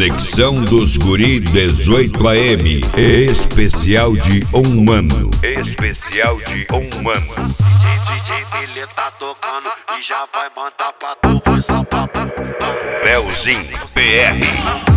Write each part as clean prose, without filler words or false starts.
Conexão dos Guri 18 AM. Especial de um ano. Especial de um ano. DJ Billy tá tocando e já vai mandar pra tu, vai salvar. Leozinho PR.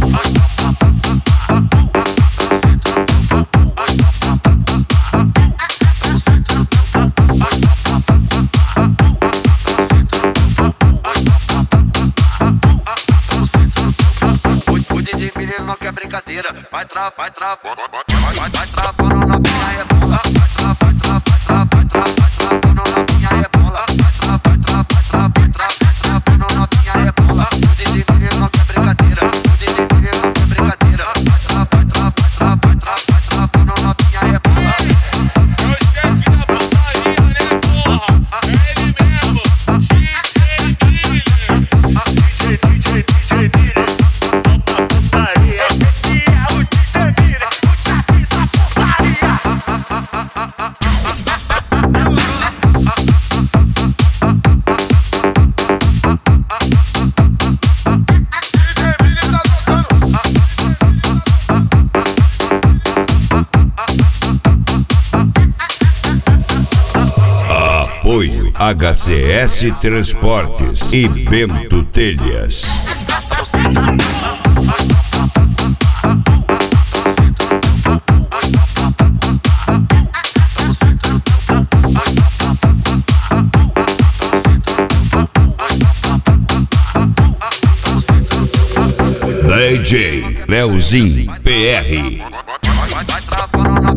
O DJ Billy não quer brincadeira, vai travando na minha rebola, vai travando na minha rebola, vai travando na minha rebola. O DJ Billy não quer brincadeira, o DJ Billy não quer brincadeira, vai travando na minha rebola. É o chefe da putaria, né, porra? É ele mesmo, DJ Billy. DJ Billy, volta putaria. Esse é o DJ Billy, o chefe da putaria. Apoio HCS Transportes e Bento Telhas. DJ Leozinho PR. Vai travando